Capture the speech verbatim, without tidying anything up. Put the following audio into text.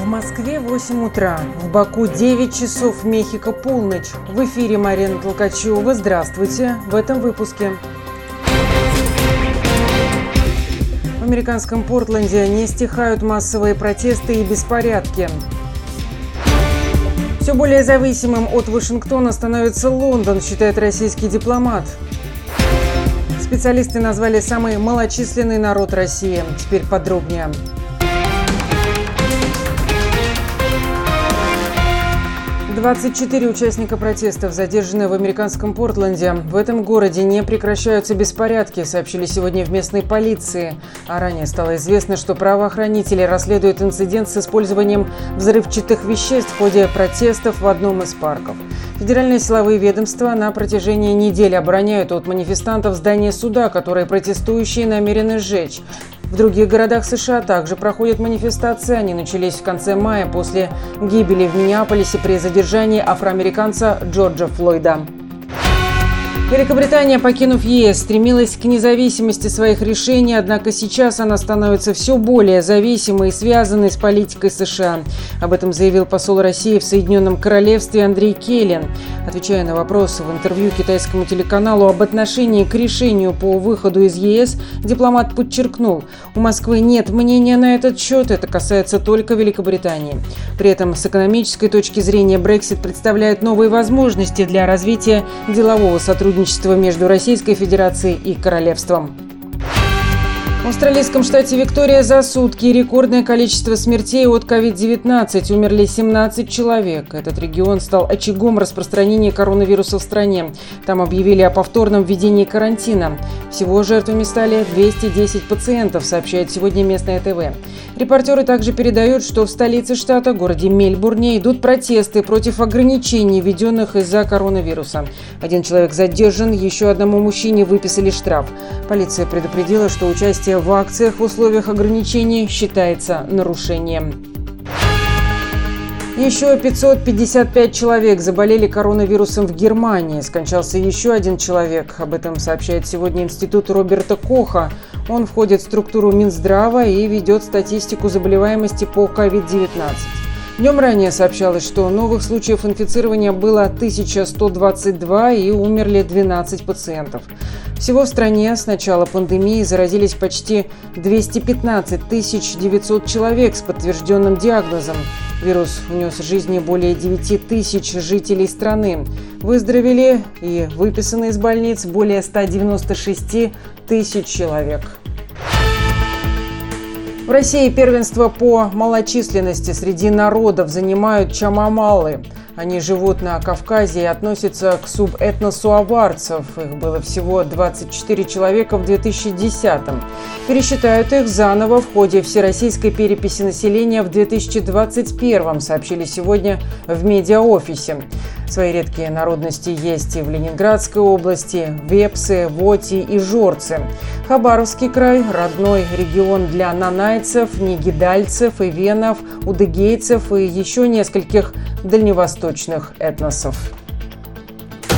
Москве восемь утра, в Баку девять часов, в Мехико полночь. В эфире Марина Толкачева. Здравствуйте. В этом выпуске. В американском Портленде не стихают массовые протесты и беспорядки. Все более зависимым от Вашингтона становится Лондон, считает российский дипломат. Специалисты назвали самый малочисленный народ России. Теперь подробнее. двадцать четыре участника протестов задержаны в американском Портленде. В этом городе не прекращаются беспорядки, сообщили сегодня в местной полиции. А ранее стало известно, что правоохранители расследуют инцидент с использованием взрывчатых веществ в ходе протестов в одном из парков. Федеральные силовые ведомства на протяжении недели обороняют от манифестантов здание суда, которое протестующие намерены сжечь. В других городах США также проходят манифестации. Они начались в конце мая после гибели в Миннеаполисе при задержании афроамериканца Джорджа Флойда. Великобритания, покинув ЕС, стремилась к независимости своих решений, однако сейчас она становится все более зависимой и связанной с политикой США. Об этом заявил посол России в Соединенном Королевстве Андрей Келлин. Отвечая на вопросы в интервью китайскому телеканалу об отношении к решению по выходу из ЕС, дипломат подчеркнул, у Москвы нет мнения на этот счет, это касается только Великобритании. При этом с экономической точки зрения Брексит представляет новые возможности для развития делового сотрудничества между Российской Федерацией и Королевством. В австралийском штате Виктория за сутки рекордное количество смертей от ковид девятнадцать. Умерли семнадцать человек. Этот регион стал очагом распространения коронавируса в стране. Там объявили о повторном введении карантина. Всего жертвами стали двести десять пациентов, сообщает сегодня местное ТВ. Репортеры также передают, что в столице штата, городе Мельбурне, идут протесты против ограничений, введенных из-за коронавируса. Один человек задержан, еще одному мужчине выписали штраф. Полиция предупредила, что участие в акциях в условиях ограничений считается нарушением. Еще пятьсот пятьдесят пять человек заболели коронавирусом в Германии. Скончался еще один человек. Об этом сообщает сегодня Институт Роберта Коха. Он входит в структуру Минздрава и ведет статистику заболеваемости по ковид девятнадцать. Днем ранее сообщалось, что новых случаев инфицирования было тысяча сто двадцать два и умерли двенадцать пациентов. Всего в стране с начала пандемии заразились почти двести пятнадцать тысяч девятьсот человек с подтвержденным диагнозом. Вирус унес жизни более девяти тысяч жителей страны. Выздоровели и выписаны из больниц более ста девяноста шести тысяч человек. В России первенство по малочисленности среди народов занимают чамамалы. Они живут на Кавказе и относятся к субэтносу аварцев. Их было всего двадцать четыре человека в две тысячи десятом. Пересчитают их заново в ходе всероссийской переписи населения в две тысячи двадцать первом, сообщили сегодня в медиаофисе. Свои редкие народности есть и в Ленинградской области, вепсы, воти и жорцы. Хабаровский край – родной регион для нанайцев, нигидальцев, ивенов, удыгейцев и еще нескольких дальневосточных этносов.